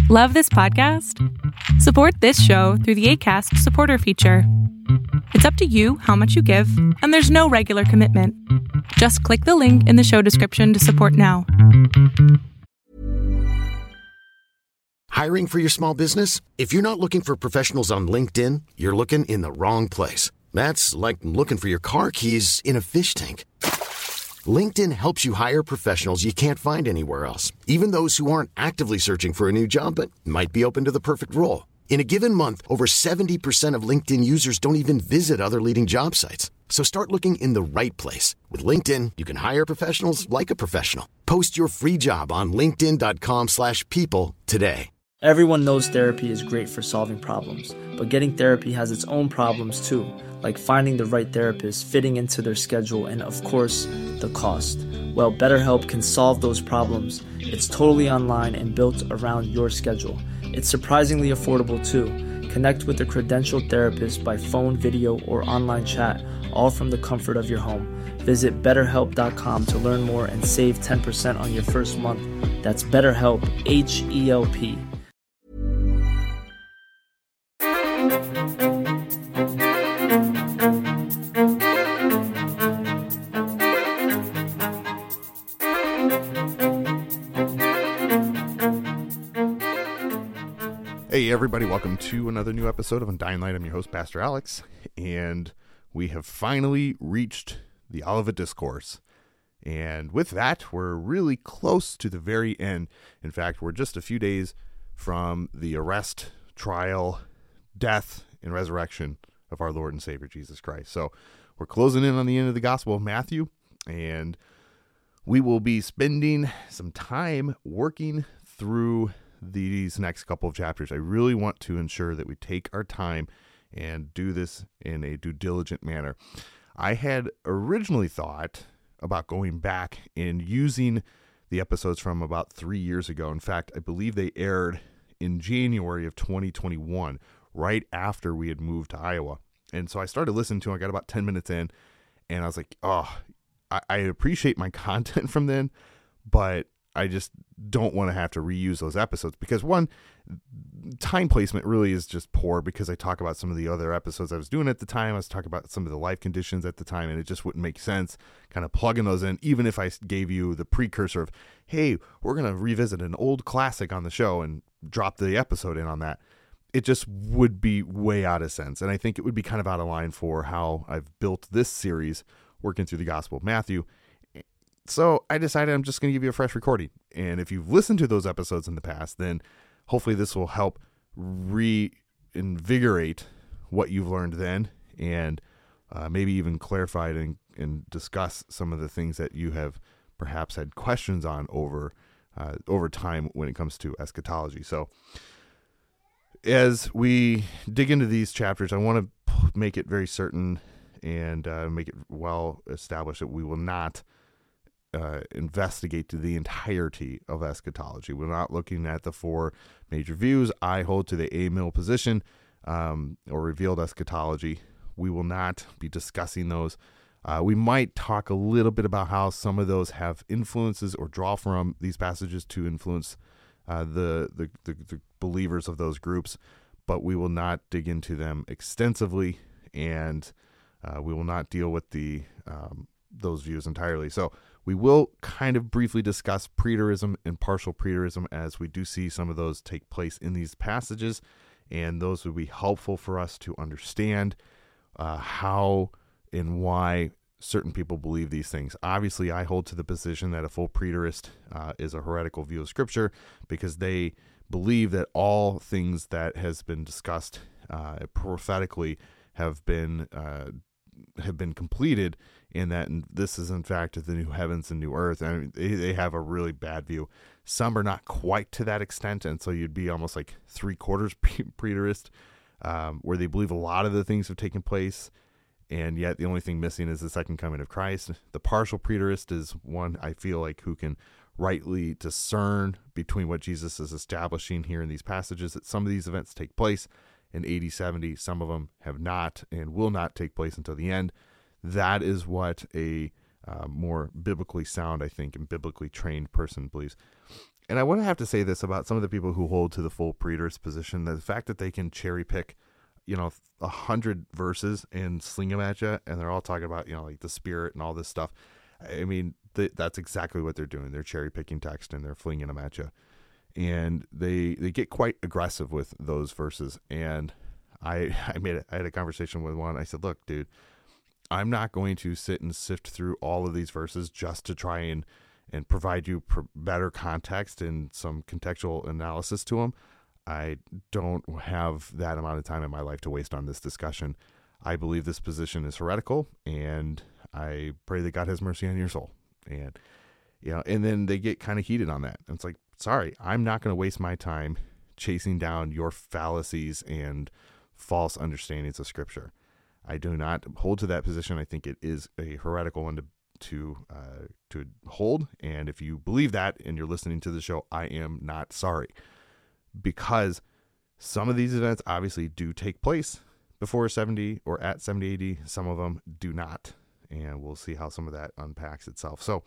Love this podcast? Support this show through the Acast supporter feature. It's up to you how much you give, and there's no regular commitment. Just click the link in the show description to support now. Hiring for your small business? If you're not looking for professionals on LinkedIn, you're looking in the wrong place. That's like looking for your car keys in a fish tank. LinkedIn helps you hire professionals you can't find anywhere else, even those who aren't actively searching for a new job but might be open to the perfect role. In a given month, over 70% of LinkedIn users don't even visit other leading job sites. So start looking in the right place. With LinkedIn, you can hire professionals like a professional. Post your free job on linkedin.com/people today. Everyone knows therapy is great for solving problems, but getting therapy has its own problems too, like finding the right therapist, fitting into their schedule, and of course, the cost. Well, BetterHelp can solve those problems. It's totally online and built around your schedule. It's surprisingly affordable too. Connect with a credentialed therapist by phone, video, or online chat, all from the comfort of your home. Visit BetterHelp.com to learn more and save 10% on your first month. That's BetterHelp, H-E-L-P. Hey everybody, welcome to another new episode of Undying Light. I'm your host, Pastor Alex, and we have finally reached the Olivet Discourse. And with that, we're really close to the very end. In fact, we're just a few days from the arrest, trial, death, and resurrection of our Lord and Savior Jesus Christ. So we're closing in on the end of the Gospel of Matthew, and we will be spending some time working through these next couple of chapters. I really want to ensure that we take our time and do this in a due diligent manner. I had originally thought about going back and using the episodes from about 3 years ago. In fact, I believe they aired in January of 2021, right after we had moved to Iowa. And so I started listening to them. I got about 10 minutes in, and I was like, I appreciate my content from then, but I just don't want to have to reuse those episodes because, one, time placement really is just poor because I talk about some of the other episodes I was doing at the time. I was talking about some of the life conditions at the time, and it just wouldn't make sense kind of plugging those in, even if I gave you the precursor of, hey, we're going to revisit an old classic on the show and drop the episode in on that. It just would be way out of sense, and I think it would be kind of out of line for how I've built this series working through the Gospel of Matthew. So I decided I'm just going to give you a fresh recording. And if you've listened to those episodes in the past, then hopefully this will help reinvigorate what you've learned then and maybe even clarify it and discuss some of the things that you have perhaps had questions on over time when it comes to eschatology. So as we dig into these chapters, I want to make it very certain and make it well established that we will not investigate to the entirety of eschatology. We're not looking at the four major views. I hold to the amill position or revealed eschatology. We will not be discussing those. We might talk a little bit about how some of those have influences or draw from these passages to influence the believers of those groups, but we will not dig into them extensively, and we will not deal with those views entirely. So we will kind of briefly discuss preterism and partial preterism as we do see some of those take place in these passages, and those would be helpful for us to understand how and why certain people believe these things. Obviously, I hold to the position that a full preterist is a heretical view of Scripture because they believe that all things that has been discussed prophetically have been completed, and that this is in fact the new heavens and new earth. I mean, they have a really bad view. Some are not quite to that extent, and so you'd be almost like 3/4 preterist, where they believe a lot of the things have taken place, and yet the only thing missing is the second coming of Christ. The partial preterist is one I feel like who can rightly discern between what Jesus is establishing here in these passages, that some of these events take place in AD 70, some of them have not and will not take place until the end. That is what a more biblically sound, I think, and biblically trained person believes. And I would have to say this about some of the people who hold to the full preterist position, the fact that they can cherry pick, 100 verses and sling them at you, and they're all talking about, like the Spirit and all this stuff. I mean, that's exactly what they're doing. They're cherry picking text and they're flinging them at you. And they get quite aggressive with those verses. And I had a conversation with one. I said, look, dude, I'm not going to sit and sift through all of these verses just to try and provide you better context and some contextual analysis to them. I don't have that amount of time in my life to waste on this discussion. I believe this position is heretical, and I pray that God has mercy on your soul. And, and then they get kind of heated on that. And it's like, sorry, I'm not going to waste my time chasing down your fallacies and false understandings of Scripture. I do not hold to that position. I think it is a heretical one to hold. And if you believe that and you're listening to the show, I am not sorry, because some of these events obviously do take place before 70 or at 70 AD. Some of them do not. And we'll see how some of that unpacks itself. So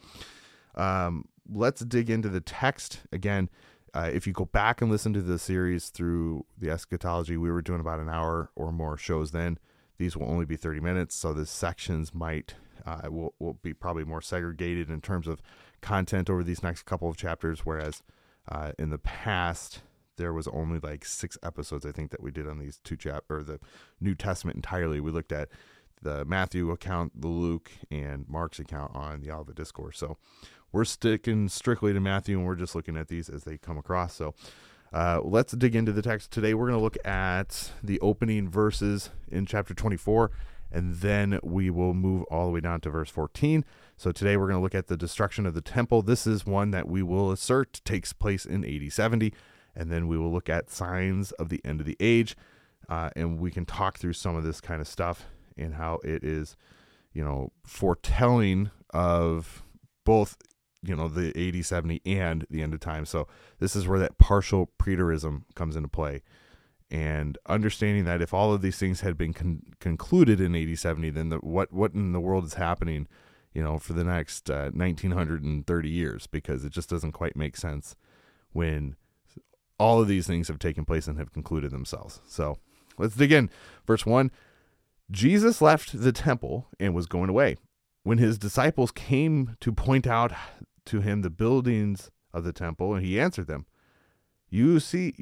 let's dig into the text again. If you go back and listen to the series through the eschatology, we were doing about an hour or more shows then. These will only be 30 minutes. So the sections will be probably more segregated in terms of content over these next couple of chapters. Whereas in the past, there was only like 6 episodes, I think, that we did on these or the New Testament entirely. We looked at the Matthew account, the Luke, and Mark's account on the Olivet Discourse. So we're sticking strictly to Matthew, and we're just looking at these as they come across. So let's dig into the text. Today we're going to look at the opening verses in chapter 24, and then we will move all the way down to verse 14. So today we're going to look at the destruction of the temple. This is one that we will assert takes place in AD 70. And then we will look at signs of the end of the age, and we can talk through some of this kind of stuff and how it is, foretelling of both, the AD 70 and the end of time. So this is where that partial preterism comes into play, and understanding that if all of these things had been concluded in AD 70, then what in the world is happening, for the next 1930 years, because it just doesn't quite make sense when all of these things have taken place and have concluded themselves. So let's dig in. Verse 1, Jesus left the temple and was going away. When his disciples came to point out to him the buildings of the temple, and he answered them, You see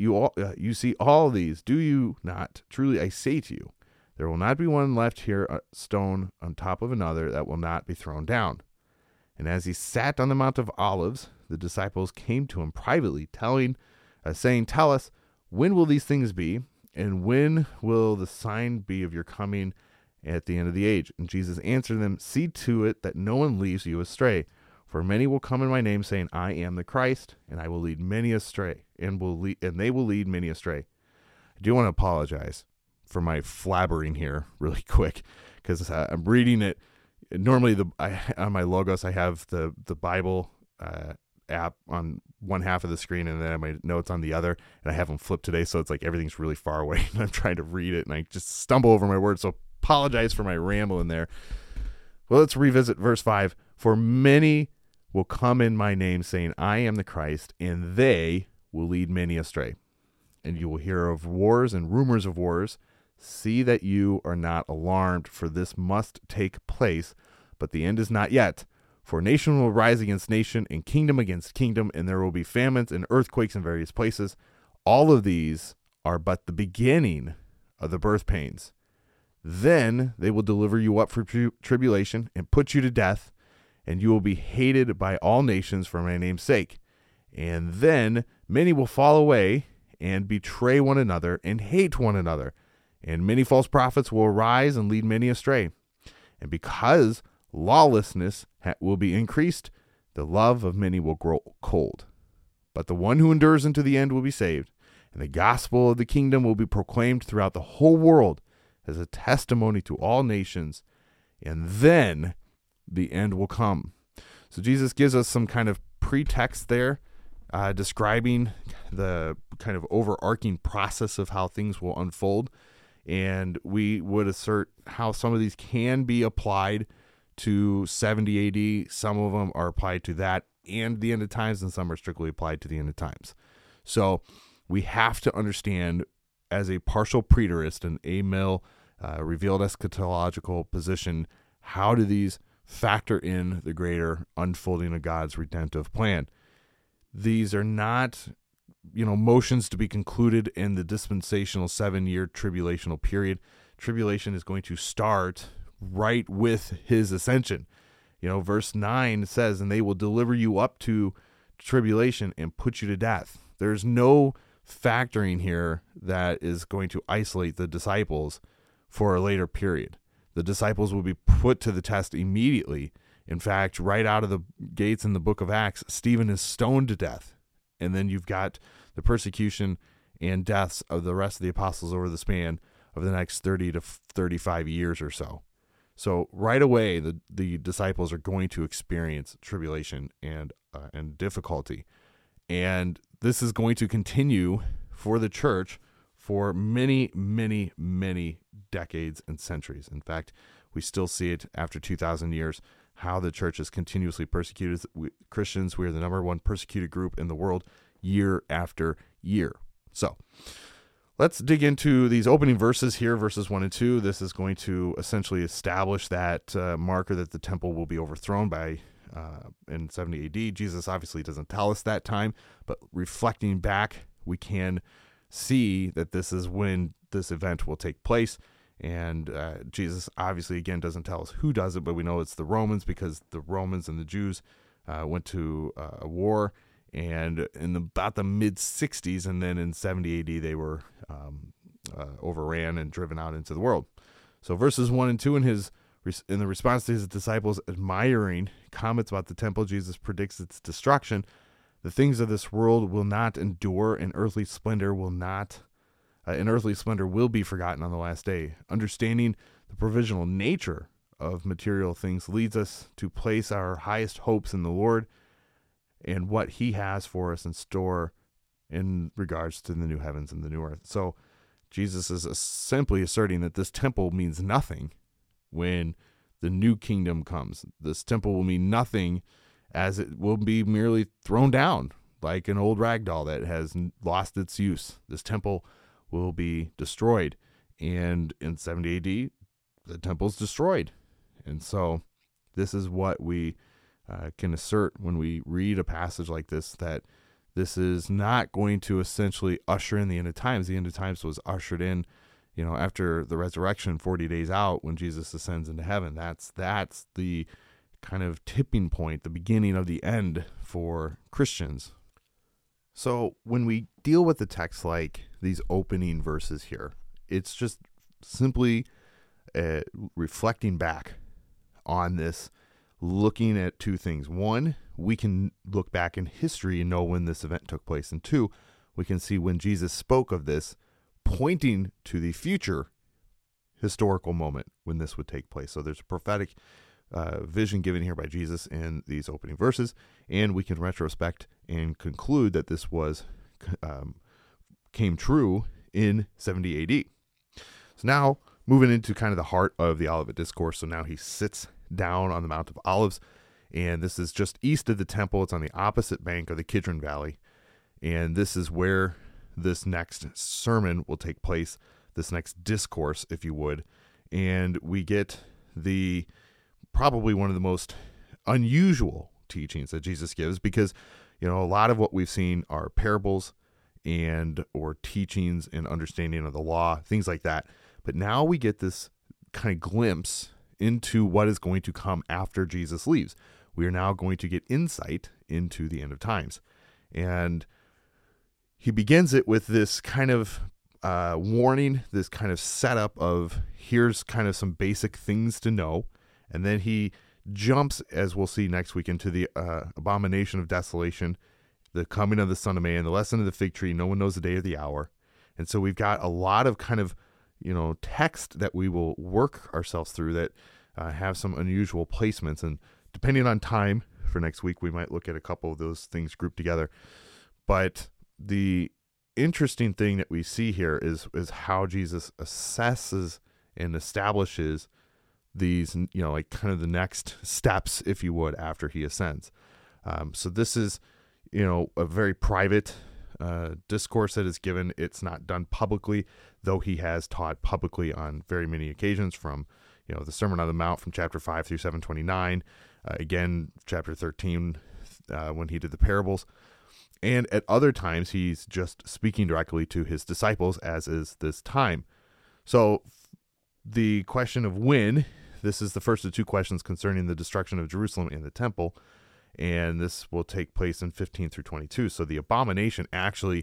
all these, do you not? Truly I say to you, there will not be one left here, a stone on top of another, that will not be thrown down. And as he sat on the Mount of Olives, the disciples came to him privately, saying, Tell us, when will these things be? And when will the sign be of your coming at the end of the age? And Jesus answered them, See to it that no one leads you astray. For many will come in my name, saying, I am the Christ, and I will lead many astray, and they will lead many astray. I do want to apologize for my blabbering here really quick, because I'm reading it. Normally, on my Logos, I have the Bible app on one half of the screen, and then I have my notes on the other, and I have them flipped today, so it's like everything's really far away, and I'm trying to read it, and I just stumble over my words, so apologize for my ramble in there. Well, let's revisit verse 5. For many will come in my name, saying, I am the Christ, and they will lead many astray. And you will hear of wars and rumors of wars. See that you are not alarmed, for this must take place, but the end is not yet. For nation will rise against nation, and kingdom against kingdom, and there will be famines and earthquakes in various places. All of these are but the beginning of the birth pains. Then they will deliver you up for tribulation and put you to death, and you will be hated by all nations for my name's sake. And then many will fall away and betray one another and hate one another. And many false prophets will arise and lead many astray. And because lawlessness will be increased, the love of many will grow cold. But the one who endures unto the end will be saved. And the gospel of the kingdom will be proclaimed throughout the whole world as a testimony to all nations. And then the end will come. So Jesus gives us some kind of pretext there, describing the kind of overarching process of how things will unfold. And we would assert how some of these can be applied to 70 AD. Some of them are applied to that and the end of times, and some are strictly applied to the end of times. So we have to understand, as a partial preterist and amil revealed eschatological position, how do these factor in the greater unfolding of God's redemptive plan? These are not, motions to be concluded in the dispensational 7-year tribulational period. Tribulation is going to start right with his ascension. Verse 9 says, and they will deliver you up to tribulation and put you to death. There's no factoring here that is going to isolate the disciples for a later period. The disciples will be put to the test immediately. In fact, right out of the gates in the book of Acts, Stephen is stoned to death. And then you've got the persecution and deaths of the rest of the apostles over the span of the next 30 to 35 years or so. So right away, the disciples are going to experience tribulation and difficulty. And this is going to continue for the church for many, many, many decades and centuries. In fact, we still see it after 2,000 years, how the church is continuously persecuted. Christians, we are the number one persecuted group in the world year after year. So let's dig into these opening verses here, verses 1 and 2. This is going to essentially establish that marker that the temple will be overthrown by in 70 AD. Jesus obviously doesn't tell us that time, but reflecting back, we can see that this is when this event will take place. And Jesus obviously, again, doesn't tell us who does it, but we know it's the Romans, because the Romans and the Jews went to a war, and in about the mid-60s, and then in 70 AD, they were overran and driven out into the world. So verses 1 and 2, in the response to his disciples' admiring comments about the temple, Jesus predicts its destruction. The things of this world will not endure, and earthly splendor will be forgotten on the last day. Understanding the provisional nature of material things leads us to place our highest hopes in the Lord and what he has for us in store in regards to the new heavens and the new earth. So Jesus is simply asserting that this temple means nothing when the new kingdom comes. This temple will mean nothing, as it will be merely thrown down like an old rag doll that has lost its use. This temple will be destroyed. And in 70 AD, the temple's destroyed. And so this is what we can assert when we read a passage like this, that this is not going to essentially usher in the end of times. The end of times was ushered in, after the resurrection, 40 days out, when Jesus ascends into heaven. That's the kind of tipping point, the beginning of the end for Christians. So when we deal with the text like these opening verses here, it's just simply reflecting back on this, looking at two things. One, we can look back in history and know when this event took place. And two, we can see when Jesus spoke of this, pointing to the future historical moment when this would take place. So there's a prophetic vision given here by Jesus in these opening verses, and we can retrospect and conclude that this came true in 70 AD. So now moving into kind of the heart of the Olivet Discourse. So now he sits down on the Mount of Olives, and this is just east of the temple. It's on the opposite bank of the Kidron Valley, and this is where this next sermon will take place, this next discourse, if you would. And we get probably one of the most unusual teachings that Jesus gives, because a lot of what we've seen are parables or teachings and understanding of the law, things like that. But now we get this kind of glimpse into what is going to come after Jesus leaves. We are now going to get insight into the end of times. And he begins it with this kind of warning, this kind of setup of here's kind of some basic things to know. And then he jumps, as we'll see next week, into the abomination of desolation, the coming of the Son of Man, the lesson of the fig tree, no one knows the day or the hour. And so we've got a lot of kind of, text that we will work ourselves through that have some unusual placements. And depending on time for next week, we might look at a couple of those things grouped together. But the interesting thing that we see here is how Jesus assesses and establishes these, like kind of the next steps, if you would, after he ascends. So this is, a very private discourse that is given. It's not done publicly, though he has taught publicly on very many occasions, from the Sermon on the Mount from chapter 5 through 729, again chapter 13 when he did the parables, and at other times he's just speaking directly to his disciples, as is this time. So the question of when, this is the first of two questions concerning the destruction of Jerusalem and the temple, and this will take place in 15 through 22. So the abomination actually,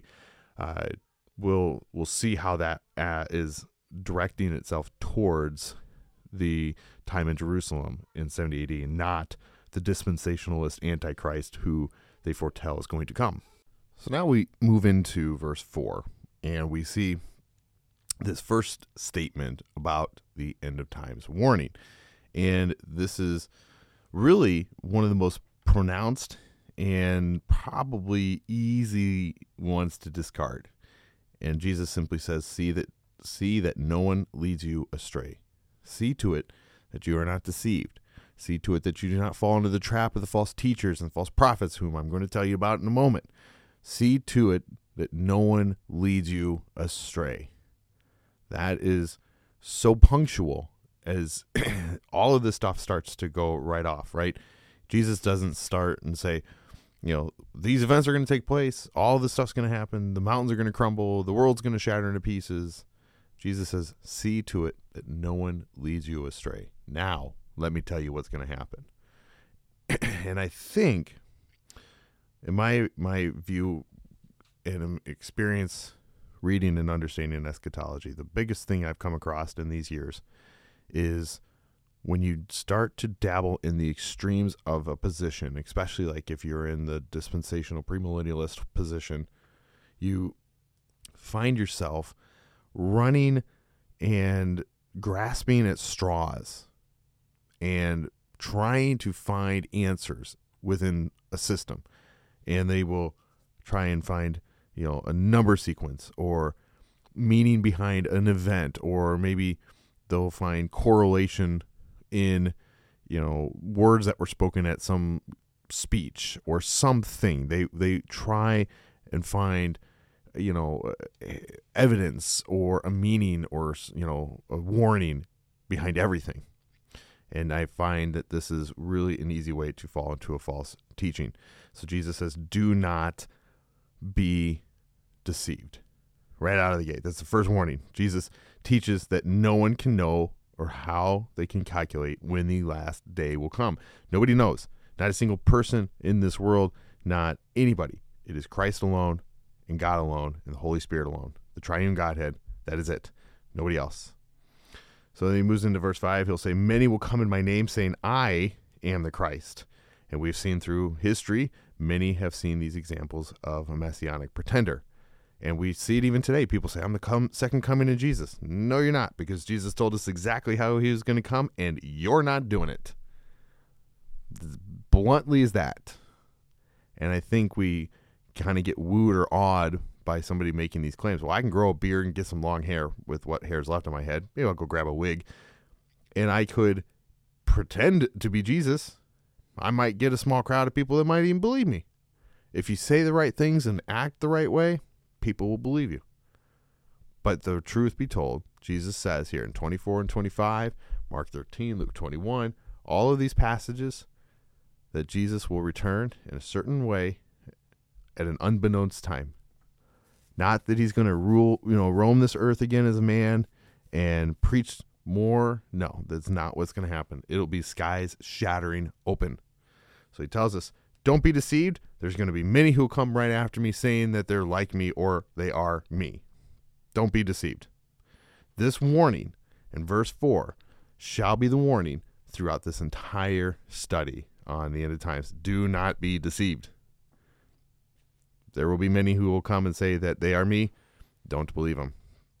we'll see how that is directing itself towards the time in Jerusalem in 70 AD, and not the dispensationalist Antichrist who they foretell is going to come. So now we move into verse 4, and we see this first statement about the end of times warning. And this is really one of the most pronounced and probably easy ones to discard. And Jesus simply says, see that no one leads you astray. See to it that you are not deceived. See to it that you do not fall into the trap of the false teachers and false prophets, whom I'm going to tell you about in a moment. See to it that no one leads you astray. That is so punctual as all of this stuff starts to go right off, right? Jesus doesn't start and say, these events are going to take place. All this stuff's going to happen. The mountains are going to crumble. The world's going to shatter into pieces. Jesus says, see to it that no one leads you astray. Now, let me tell you what's going to happen. And I think, in my view and experience reading and understanding eschatology, the biggest thing I've come across in these years is when you start to dabble in the extremes of a position, especially like if you're in the dispensational premillennialist position, you find yourself running and grasping at straws and trying to find answers within a system. And they will try and find, a number sequence or meaning behind an event, or maybe they'll find correlation in, words that were spoken at some speech or something. They try and find, evidence or a meaning or, a warning behind everything. And I find that this is really an easy way to fall into a false teaching. So Jesus says, do not be deceived. Right out of the gate. That's the first warning. Jesus teaches that no one can know or how they can calculate when the last day will come. Nobody knows. Not a single person in this world, not anybody. It is Christ alone and God alone and the Holy Spirit alone. The triune Godhead. That is it. Nobody else. So then he moves into verse 5. He'll say, many will come in my name saying, I am the Christ. And we've seen through history, many have seen these examples of a messianic pretender. And we see it even today. People say, I'm the second coming of Jesus. No, you're not, because Jesus told us exactly how he was going to come, and you're not doing it. As bluntly as that. And I think we kind of get wooed or awed by somebody making these claims. Well, I can grow a beard and get some long hair with what hair's left on my head. Maybe I'll go grab a wig. And I could pretend to be Jesus. I might get a small crowd of people that might even believe me. If you say the right things and act the right way, people will believe you. But the truth be told, Jesus says here in 24 and 25, Mark 13, Luke 21, all of these passages, that Jesus will return in a certain way at an unbeknownst time. Not that he's going to rule, roam this earth again as a man and preach more. No, that's not what's going to happen. It'll be skies shattering open. So he tells us, don't be deceived. There's going to be many who will come right after me saying that they're like me or they are me. Don't be deceived. This warning in verse 4 shall be the warning throughout this entire study on the end of times. Do not be deceived. There will be many who will come and say that they are me. Don't believe them.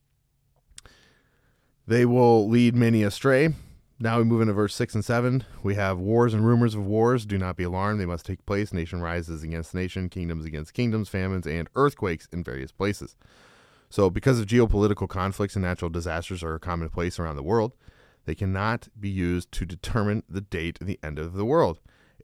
They will lead many astray. Now we move into verse 6 and 7. We have wars and rumors of wars. Do not be alarmed. They must take place. Nation rises against nation, kingdoms against kingdoms, famines, and earthquakes in various places. So because of geopolitical conflicts and natural disasters are commonplace around the world, they cannot be used to determine the date of the end of the world.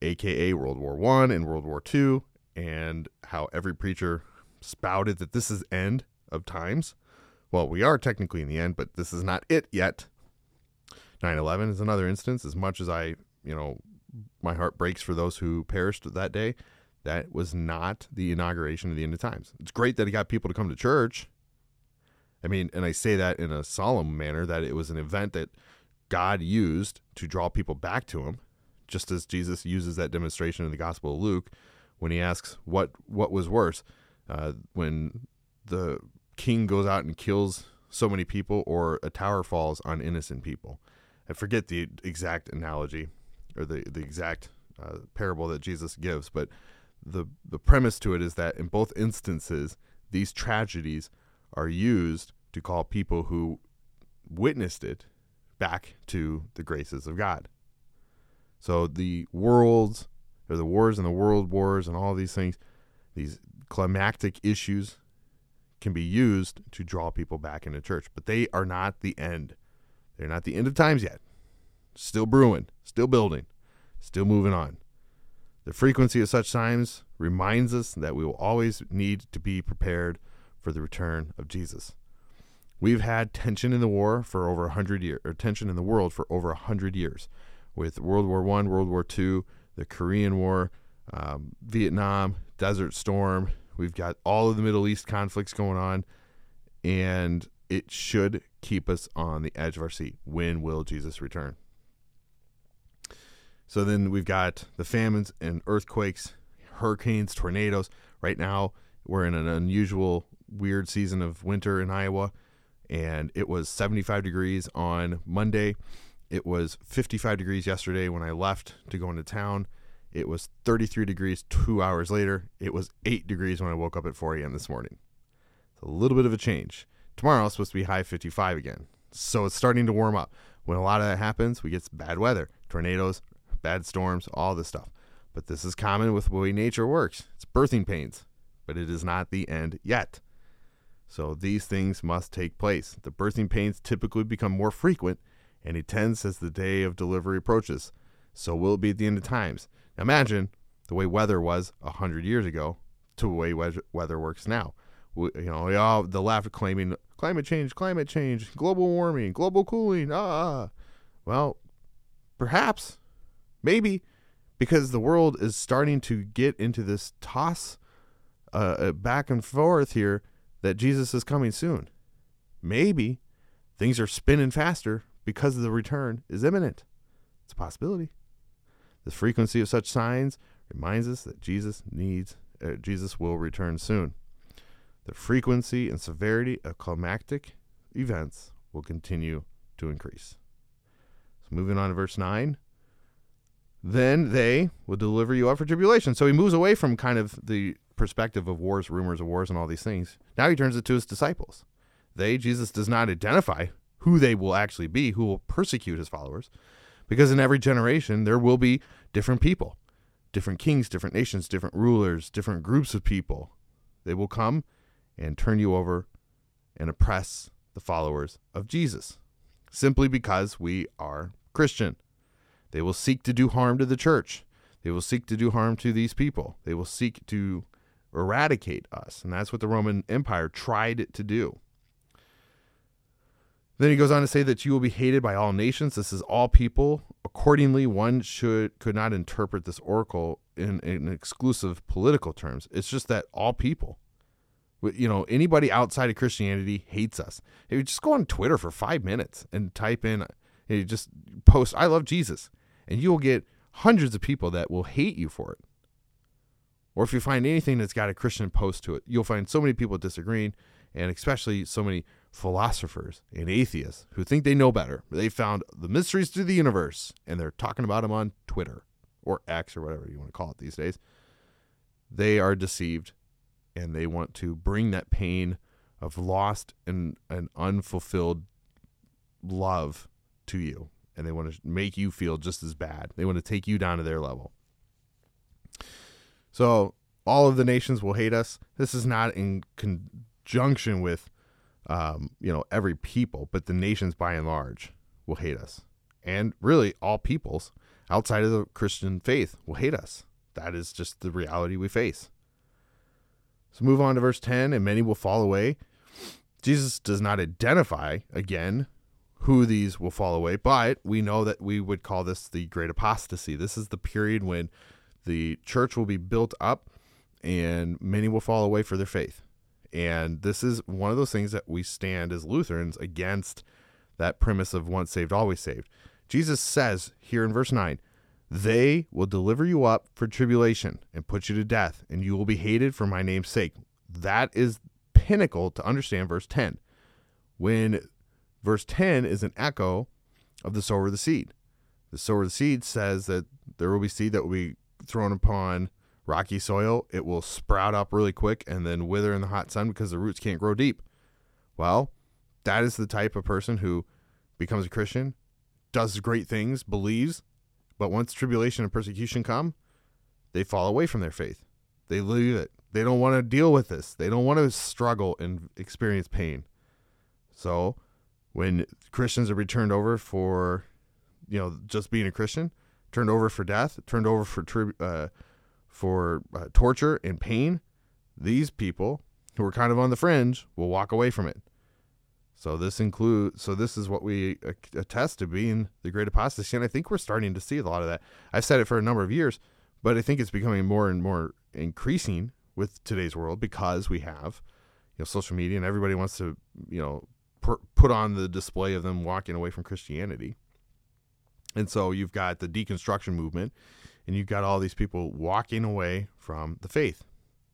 aka World War I and World War II, and how every preacher spouted that this is end of times. Well, we are technically in the end, but this is not it yet. 9/11 is another instance. As much as my heart breaks for those who perished that day, that was not the inauguration of the end of times. It's great that it got people to come to church. I mean, and I say that in a solemn manner, that it was an event that God used to draw people back to him, just as Jesus uses that demonstration in the Gospel of Luke when he asks what was worse, when the king goes out and kills so many people, or a tower falls on innocent people. I forget the exact analogy or the exact parable that Jesus gives, but the premise to it is that in both instances, these tragedies are used to call people who witnessed it back to the graces of God. So the wars and the world wars and all these things, these climactic issues, can be used to draw people back into church, but they are not the end. They're not the end of times yet. Still brewing, still building, still moving on. The frequency of such signs reminds us that we will always need to be prepared for the return of Jesus. We've had tension in the war for over 100 years, or tension in the world for over 100 years, with World War I, World War II, the Korean War, Vietnam, Desert Storm. We've got all of the Middle East conflicts going on, and it should keep us on the edge of our seat. When will Jesus return? So then we've got the famines and earthquakes, hurricanes, tornadoes. Right now, we're in an unusual, weird season of winter in Iowa, and it was 75 degrees on Monday. It was 55 degrees yesterday when I left to go into town. It was 33 degrees 2 hours later. It was 8 degrees when I woke up at 4 a.m. this morning. It's a little bit of a change. Tomorrow it's supposed to be high 55 again. So it's starting to warm up. When a lot of that happens, we get bad weather, tornadoes, bad storms, all this stuff. But this is common with the way nature works. It's birthing pains, but it is not the end yet. So these things must take place. The birthing pains typically become more frequent and intense as the day of delivery approaches. So will it be at the end of times? Now imagine the way weather was 100 years ago to the way weather works now. The left claiming climate change, global warming, global cooling. Well, perhaps, maybe, because the world is starting to get into this toss back and forth here that Jesus is coming soon. Maybe things are spinning faster because the return is imminent. It's a possibility. The frequency of such signs reminds us that Jesus will return soon. The frequency and severity of climactic events will continue to increase. So moving on to verse 9. Then they will deliver you up for tribulation. So he moves away from kind of the perspective of wars, rumors of wars, and all these things. Now he turns it to his disciples. Jesus does not identify who they will actually be, who will persecute his followers, because in every generation there will be different people, different kings, different nations, different rulers, different groups of people. They will come and turn you over and oppress the followers of Jesus, simply because we are Christian. They will seek to do harm to the church. They will seek to do harm to these people. They will seek to eradicate us. And that's what the Roman Empire tried to do. Then he goes on to say that you will be hated by all nations. This is all people. Accordingly, one could not interpret this oracle in exclusive political terms. It's just that all people, anybody outside of Christianity hates us. Hey, just go on Twitter for 5 minutes and type in, just post, "I love Jesus," and you will get hundreds of people that will hate you for it. Or if you find anything that's got a Christian post to it, you'll find so many people disagreeing, and especially so many philosophers and atheists who think they know better. They found the mysteries to the universe, and they're talking about them on Twitter or X or whatever you want to call it these days. They are deceived, and they want to bring that pain of lost and unfulfilled love to you, and they want to make you feel just as bad. They want to take you down to their level. So all of the nations will hate us. This is not in conjunction with every people, but the nations by and large will hate us. And really all peoples outside of the Christian faith will hate us. That is just the reality we face. So move on to verse 10, and many will fall away. Jesus does not identify, again, who these will fall away, but we know that we would call this the great apostasy. This is the period when the church will be built up and many will fall away for their faith. And this is one of those things that we stand as Lutherans against, that premise of once saved, always saved. Jesus says here in verse 9, they will deliver you up for tribulation and put you to death, and you will be hated for my name's sake. That is pinnacle to understand verse 10. When verse 10 is an echo of the sower of the seed. The sower of the seed says that there will be seed that will be thrown upon rocky soil. It will sprout up really quick and then wither in the hot sun because the roots can't grow deep. Well, that is the type of person who becomes a Christian, does great things, believes, but once tribulation and persecution come, they fall away from their faith. They leave it. They don't want to deal with this. They don't want to struggle and experience pain. So when Christians are returned over for, just being a Christian, turned over for death, turned over for torture and pain, these people who are kind of on the fringe will walk away from it. So this is what we attest to being the great apostasy, and I think we're starting to see a lot of that. I've said it for a number of years, but I think it's becoming more and more increasing with today's world because we have, social media, and everybody wants to, put on the display of them walking away from Christianity. And so you've got the deconstruction movement, and you've got all these people walking away from the faith.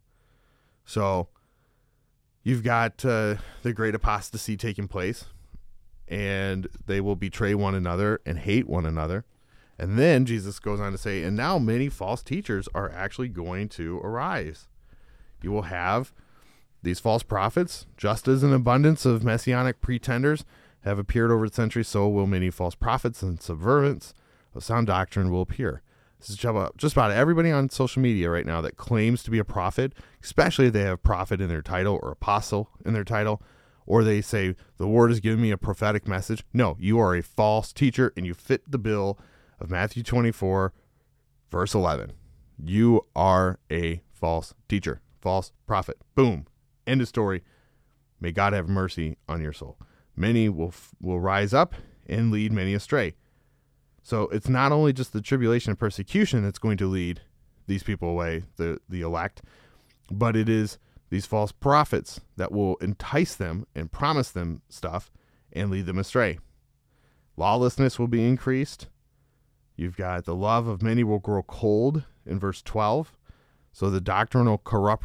So you've got the great apostasy taking place, and they will betray one another and hate one another. And then Jesus goes on to say, and now many false teachers are actually going to arise. You will have these false prophets, just as an abundance of messianic pretenders have appeared over the centuries, so will many false prophets and subvertants of sound doctrine will appear. This is just about everybody on social media right now that claims to be a prophet, especially if they have prophet in their title or apostle in their title, or they say, the Lord has given me a prophetic message. No, you are a false teacher, and you fit the bill of Matthew 24, verse 11. You are a false teacher, false prophet. Boom. End of story. May God have mercy on your soul. Many will rise up and lead many astray. So it's not only just the tribulation and persecution that's going to lead these people away, the elect, but it is these false prophets that will entice them and promise them stuff and lead them astray. Lawlessness will be increased. You've got the love of many will grow cold in verse 12. So the doctrinal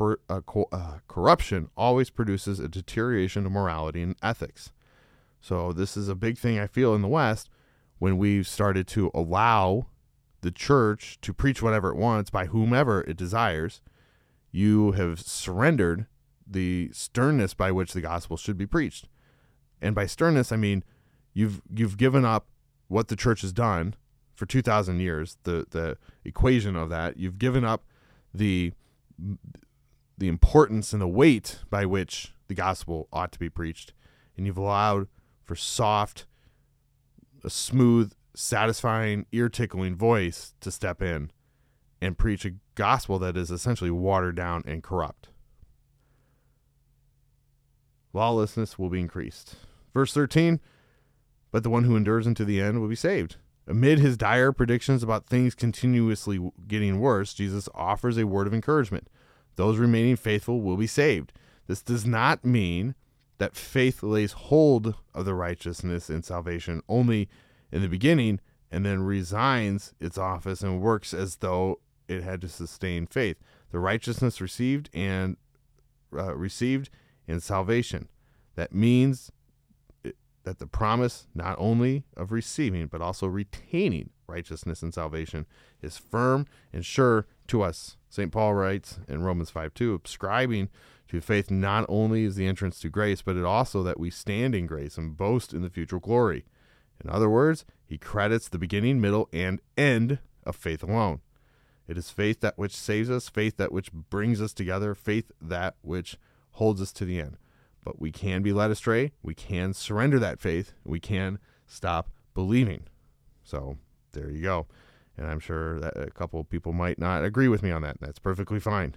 corruption always produces a deterioration of morality and ethics. So this is a big thing I feel in the West when we've started to allow the church to preach whatever it wants by whomever it desires. You have surrendered the sternness by which the gospel should be preached. And by sternness, I mean you've given up what the church has done for 2,000 years, the equation of that. You've given up the importance and the weight by which the gospel ought to be preached, and you've allowed for soft, a smooth, satisfying, ear-tickling voice to step in and preach a gospel that is essentially watered down and corrupt. Lawlessness will be increased. Verse 13, but the one who endures unto the end will be saved. Amid his dire predictions about things continuously getting worse, Jesus offers a word of encouragement. Those remaining faithful will be saved. This does not mean that faith lays hold of the righteousness and salvation only in the beginning and then resigns its office and works as though it had to sustain faith. The righteousness received in salvation. That means that the promise not only of receiving but also retaining righteousness and salvation is firm and sure to us. St. Paul writes in Romans 5:2, ascribing to faith not only is the entrance to grace, but it also that we stand in grace and boast in the future glory. In other words, he credits the beginning, middle, and end of faith alone. It is faith that which saves us, faith that which brings us together, faith that which holds us to the end. But we can be led astray. We can surrender that faith. We can stop believing. So there you go. And I'm sure that a couple of people might not agree with me on that. That's perfectly fine.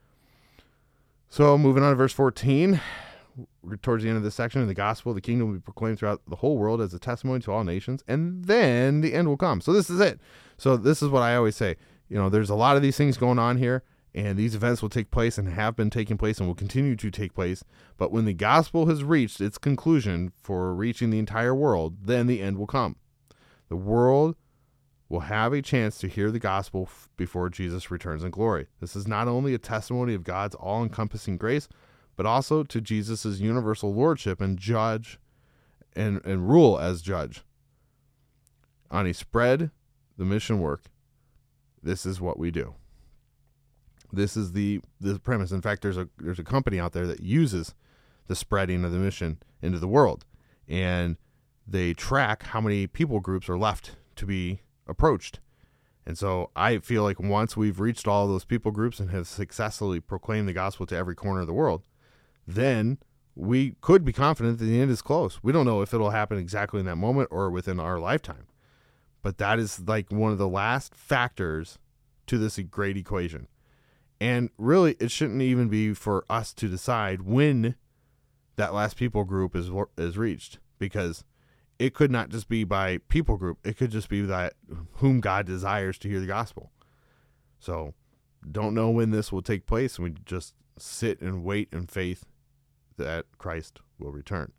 So moving on to verse 14, towards the end of this section, in the gospel, the kingdom will be proclaimed throughout the whole world as a testimony to all nations, and then the end will come. So this is it. So this is what I always say. There's a lot of these things going on here, and these events will take place and have been taking place and will continue to take place. But when the gospel has reached its conclusion for reaching the entire world, then the end will come. The world will have a chance to hear the gospel before Jesus returns in glory. This is not only a testimony of God's all-encompassing grace, but also to Jesus' universal lordship and judge and rule as judge. On a spread the mission work, this is what we do. This is the premise. In fact, there's a company out there that uses the spreading of the mission into the world, and they track how many people groups are left to be approached. And so I feel like once we've reached all those people groups and have successfully proclaimed the gospel to every corner of the world, then we could be confident that the end is close. We don't know if it'll happen exactly in that moment or within our lifetime, but that is like one of the last factors to this great equation. And really, it shouldn't even be for us to decide when that last people group is reached, because it could not just be by people group. It could just be that whom God desires to hear the gospel. So don't know when this will take place. We just sit and wait in faith that Christ will return.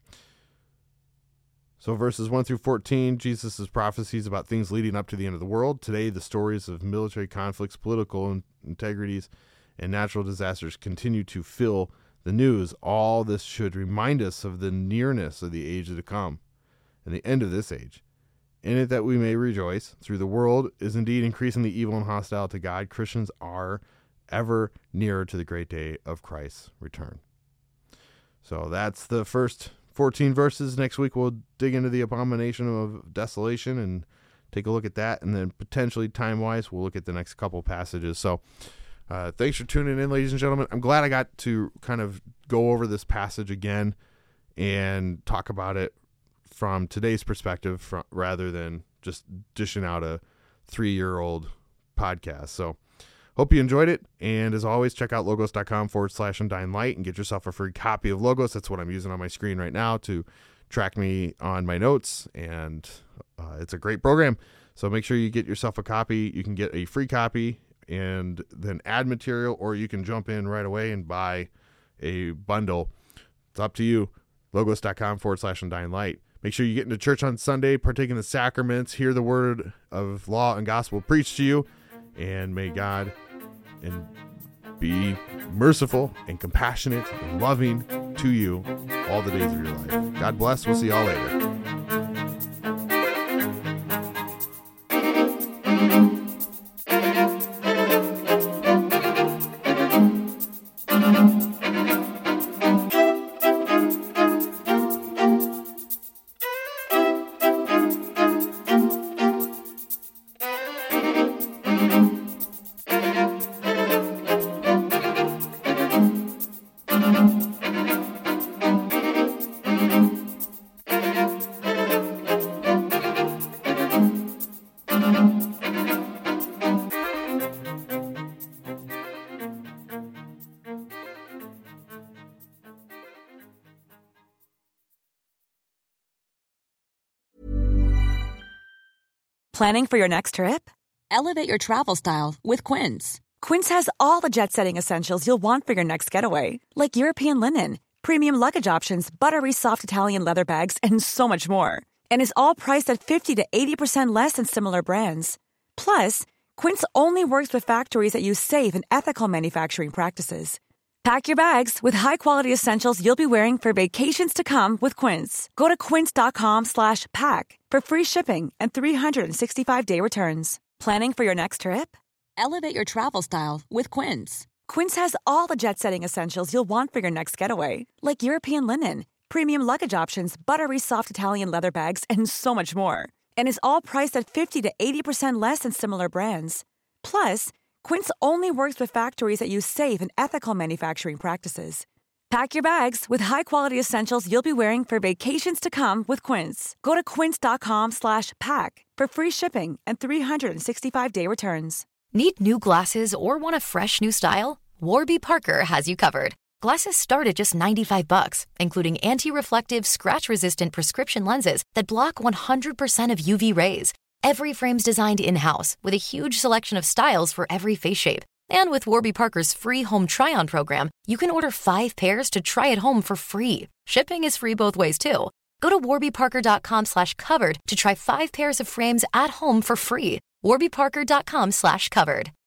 So verses 1 through 14, Jesus' prophecies about things leading up to the end of the world. Today, the stories of military conflicts, political integrities, and natural disasters continue to fill the news. All this should remind us of the nearness of the age to come and the end of this age. In it that we may rejoice. Through the world is indeed increasingly evil and hostile to God. Christians are ever nearer to the great day of Christ's return. So that's the first 14 verses. Next week we'll dig into the abomination of desolation and take a look at that, and then potentially time-wise we'll look at the next couple passages. So thanks for tuning in, ladies and gentlemen. I'm glad I got to kind of go over this passage again and talk about it from today's perspective rather than just dishing out a 3-year-old podcast. So hope you enjoyed it. And as always, check out logos.com/undyinglight and get yourself a free copy of Logos. That's what I'm using on my screen right now to track me on my notes. And it's a great program. So make sure you get yourself a copy. You can get a free copy and then add material, or you can jump in right away and buy a bundle. It's up to you. Logos.com/undyinglight. Make sure you get into church on Sunday, partake in the sacraments, hear the word of law and gospel preached to you, and may God be merciful and compassionate and loving to you all the days of your life. God bless. We'll see y'all later. Planning for your next trip? Elevate your travel style with Quince. Quince has all the jet-setting essentials you'll want for your next getaway, like European linen, premium luggage options, buttery soft Italian leather bags, and so much more. And is all priced at 50 to 80% less than similar brands. Plus, Quince only works with factories that use safe and ethical manufacturing practices. Pack your bags with high-quality essentials you'll be wearing for vacations to come with Quince. Go to quince.com/pack for free shipping and 365-day returns. Planning for your next trip? Elevate your travel style with Quince. Quince has all the jet-setting essentials you'll want for your next getaway, like European linen, premium luggage options, buttery soft Italian leather bags, and so much more. And is all priced at 50 to 80% less than similar brands. Plus, Quince only works with factories that use safe and ethical manufacturing practices. Pack your bags with high-quality essentials you'll be wearing for vacations to come with Quince. Go to quince.com/pack for free shipping and 365-day returns. Need new glasses or want a fresh new style? Warby Parker has you covered. Glasses start at just $95, including anti-reflective, scratch-resistant prescription lenses that block 100% of UV rays. Every frame's designed in-house with a huge selection of styles for every face shape. And with Warby Parker's free home try-on program, you can order 5 pairs to try at home for free. Shipping is free both ways, too. Go to warbyparker.com/covered to try 5 pairs of frames at home for free. warbyparker.com/covered.